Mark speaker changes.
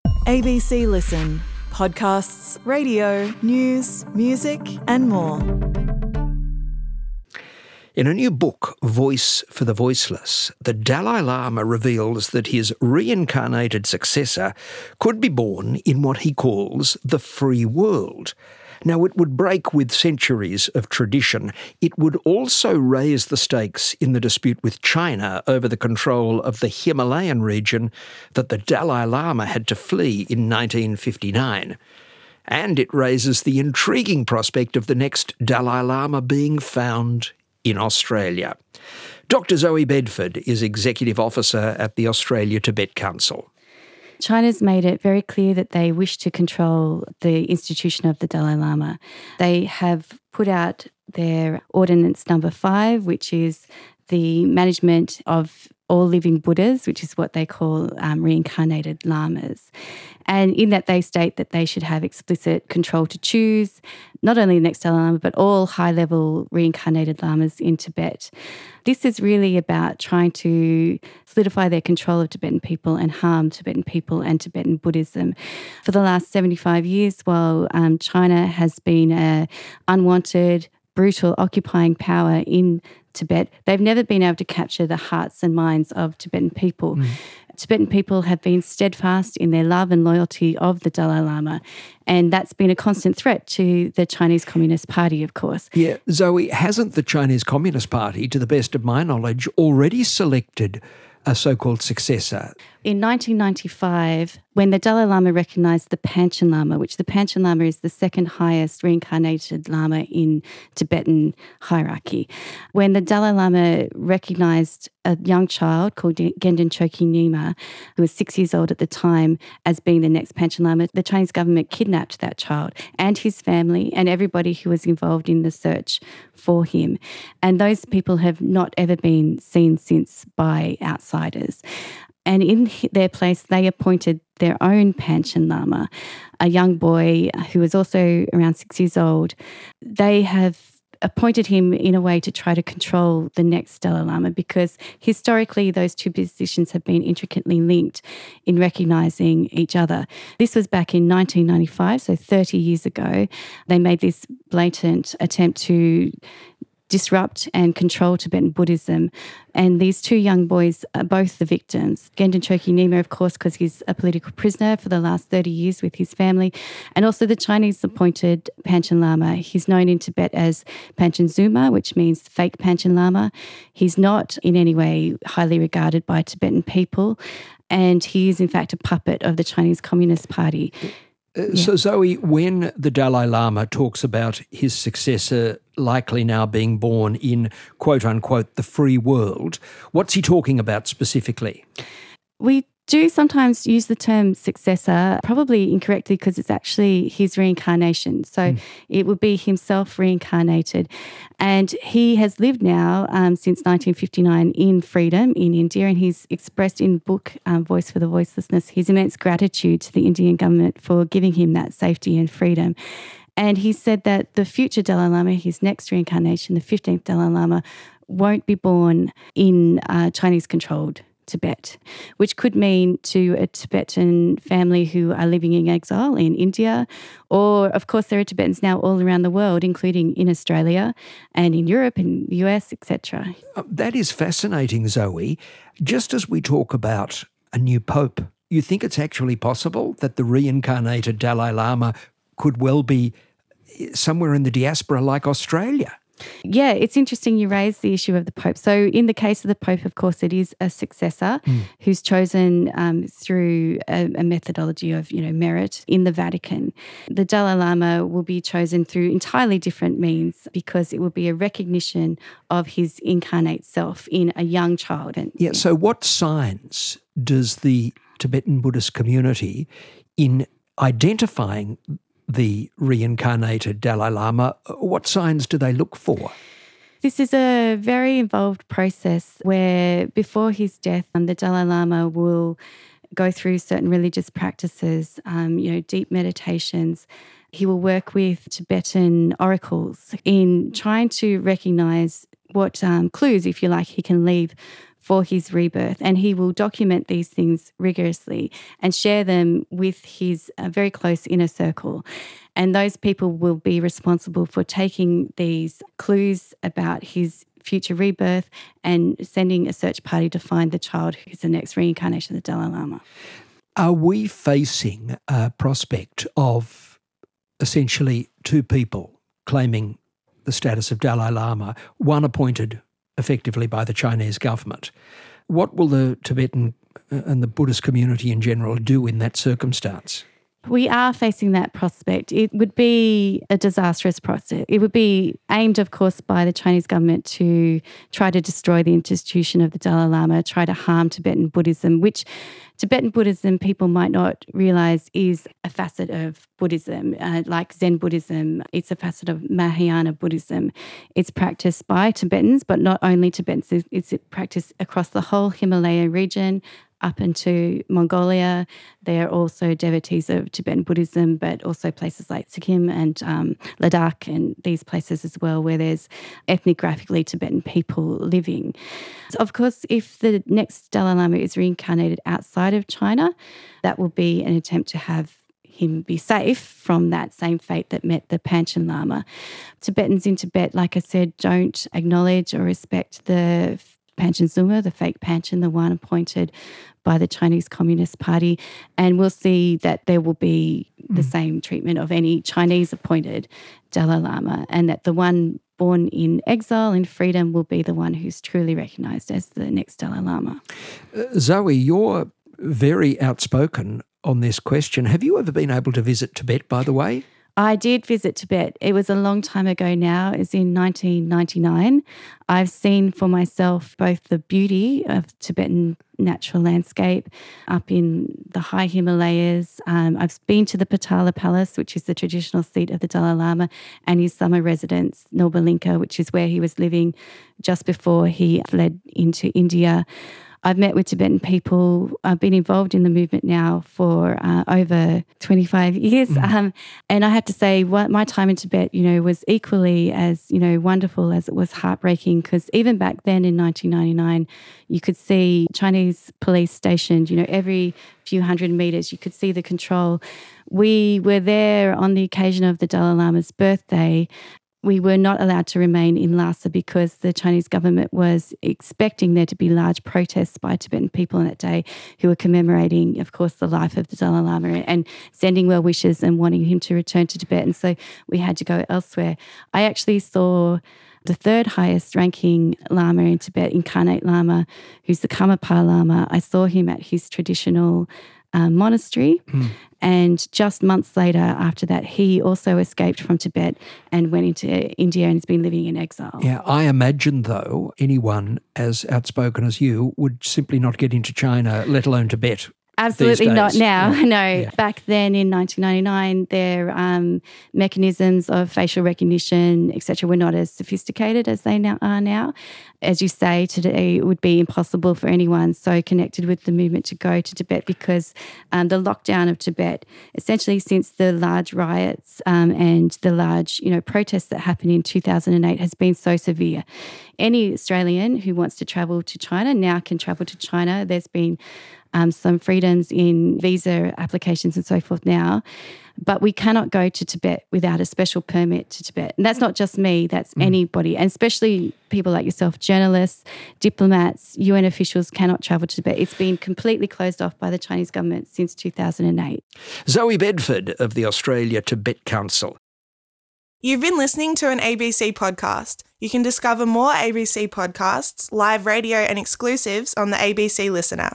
Speaker 1: ABC Listen. Podcasts, radio, news, music and more.
Speaker 2: In a new book, Voice for the Voiceless, the Dalai Lama reveals that his reincarnated successor could be born in what he calls the free world. Now, it would break with centuries of tradition. It would also raise the stakes in the dispute with China over the control of the Himalayan region that the Dalai Lama had to flee in 1959. And it raises the intriguing prospect of the next Dalai Lama being found in Australia. Dr. Zoe Bedford is Executive Officer at the Australia-Tibet Council.
Speaker 3: China's made it very clear that they wish to control the institution of the Dalai Lama. They have put out their Ordinance Number 5, which is the management of all living Buddhas, which is what they call reincarnated lamas. And in that they state that they should have explicit control to choose not only the next Dalai Lama, but all high-level reincarnated lamas in Tibet. This is really about trying to solidify their control of Tibetan people and harm Tibetan people and Tibetan Buddhism. For the last 75 years, while China has been an unwanted, brutal, occupying power in Tibet, they've never been able to capture the hearts and minds of Tibetan people. Tibetan people have been steadfast in their love and loyalty of the Dalai Lama, and that's been a constant threat to the Chinese Communist Party, of course.
Speaker 2: Yeah, Zoe, hasn't the Chinese Communist Party, to the best of my knowledge, already selected a so-called successor?
Speaker 3: In 1995, when the Dalai Lama recognised the Panchen Lama, which the Panchen Lama is the second highest reincarnated Lama in Tibetan hierarchy, when the Dalai Lama recognised a young child called Gendon Choki Nyima, who was 6 years old at the time, as being the next Panchen Lama, the Chinese government kidnapped that child and his family and everybody who was involved in the search for him. And those people have not ever been seen since by outsiders. And in their place, they appointed their own Panchen Lama, a young boy who was also around 6 years old. They have appointed him in a way to try to control the next Dalai Lama, because historically those two positions have been intricately linked in recognising each other. This was back in 1995, so 30 years ago. They made this blatant attempt to disrupt and control Tibetan Buddhism. And these two young boys are both the victims. Gendon Choki Nyima, of course, because he's a political prisoner for the last 30 years with his family. And also the Chinese appointed Panchen Lama. He's known in Tibet as Panchen Zuma, which means fake Panchen Lama. He's not in any way highly regarded by Tibetan people. And he is, in fact, a puppet of the Chinese Communist Party.
Speaker 2: So, Zoe, when the Dalai Lama talks about his successor likely now being born in, quote-unquote, the free world, what's he talking about specifically?
Speaker 3: We do sometimes use the term successor, probably incorrectly, because it's actually his reincarnation. So it would be himself reincarnated. And he has lived now since 1959 in freedom in India, and he's expressed in book Voice for the Voicelessness his immense gratitude to the Indian government for giving him that safety and freedom. And he said that the future Dalai Lama, his next reincarnation, the 15th Dalai Lama, won't be born in Chinese-controlled Tibet, which could mean to a Tibetan family who are living in exile in India, or of course there are Tibetans now all around the world, including in Australia and in Europe, in the US, etc.
Speaker 2: That is fascinating, Zoe. Just as we talk about a new pope, you think it's actually possible that the reincarnated Dalai Lama could well be somewhere in the diaspora like Australia?
Speaker 3: Yeah, it's interesting you raise the issue of the Pope. So in the case of the Pope, of course, it is a successor who's chosen through a methodology of, merit in the Vatican. The Dalai Lama will be chosen through entirely different means, because it will be a recognition of his incarnate self in a young child.
Speaker 2: Yeah, so what signs does the Tibetan Buddhist community, in identifying the reincarnated Dalai Lama, what signs do they look for?
Speaker 3: This is a very involved process where before his death, the Dalai Lama will go through certain religious practices, deep meditations. He will work with Tibetan oracles in trying to recognise what clues, if you like, he can leave for his rebirth. And he will document these things rigorously and share them with his very close inner circle. And those people will be responsible for taking these clues about his future rebirth and sending a search party to find the child who's the next reincarnation of the Dalai Lama.
Speaker 2: Are we facing a prospect of essentially two people claiming the status of Dalai Lama, one appointed effectively by the Chinese government? What will the Tibetan and the Buddhist community in general do in that circumstance?
Speaker 3: We are facing that prospect. It would be a disastrous process. It would be aimed, of course, by the Chinese government to try to destroy the institution of the Dalai Lama, try to harm Tibetan Buddhism, which Tibetan Buddhism, people might not realise, is a facet of Buddhism. Like Zen Buddhism, it's a facet of Mahayana Buddhism. It's practiced by Tibetans, but not only Tibetans. It's practiced across the whole Himalaya region, up into Mongolia. There are also devotees of Tibetan Buddhism, but also places like Sikkim and Ladakh and these places as well, where there's ethnographically Tibetan people living. So of course, if the next Dalai Lama is reincarnated outside of China, that will be an attempt to have him be safe from that same fate that met the Panchen Lama. Tibetans in Tibet, like I said, don't acknowledge or respect the Panchen Zuma, the fake Panchen, the one appointed by the Chinese Communist Party. And we'll see that there will be the same treatment of any Chinese appointed Dalai Lama, and that the one born in exile in freedom will be the one who's truly recognised as the next Dalai Lama.
Speaker 2: Zoe, you're very outspoken on this question. Have you ever been able to visit Tibet, by the way?
Speaker 3: I did visit Tibet. It was a long time ago now. It was in 1999. I've seen for myself both the beauty of Tibetan natural landscape up in the high Himalayas. I've been to the Potala Palace, which is the traditional seat of the Dalai Lama, and his summer residence, Nobalinka, which is where he was living just before he fled into India. I've met with Tibetan people. I've been involved in the movement now for over 25 years. And I have to say, my time in Tibet, was equally as, wonderful as it was heartbreaking, because even back then in 1999, you could see Chinese police stationed, every few hundred metres, you could see the control. We were there on the occasion of the Dalai Lama's birthday. We were not allowed to remain in Lhasa because the Chinese government was expecting there to be large protests by Tibetan people on that day who were commemorating, of course, the life of the Dalai Lama and sending well wishes and wanting him to return to Tibet. And so we had to go elsewhere. I actually saw the third highest ranking Lama in Tibet, Incarnate Lama, who's the Karmapa Lama. I saw him at his traditional monastery. And just months later after that, he also escaped from Tibet and went into India and has been living in exile.
Speaker 2: Yeah, I imagine, though, anyone as outspoken as you would simply not get into China, let alone Tibet.
Speaker 3: Absolutely not now.
Speaker 2: Yeah.
Speaker 3: No.
Speaker 2: Yeah.
Speaker 3: Back then in 1999, their mechanisms of facial recognition, etc., were not as sophisticated as they now are now. As you say, today it would be impossible for anyone so connected with the movement to go to Tibet because the lockdown of Tibet, essentially since the large riots and the large protests that happened in 2008 has been so severe. Any Australian who wants to travel to China now can travel to China. There's been some freedoms in visa applications and so forth now. But we cannot go to Tibet without a special permit to Tibet. And that's not just me, that's anybody. And especially people like yourself, journalists, diplomats, UN officials cannot travel to Tibet. It's been completely closed off by the Chinese government since 2008.
Speaker 2: Zoe Bedford of the Australia Tibet Council.
Speaker 4: You've been listening to an ABC podcast. You can discover more ABC podcasts, live radio and exclusives on the ABC Listener.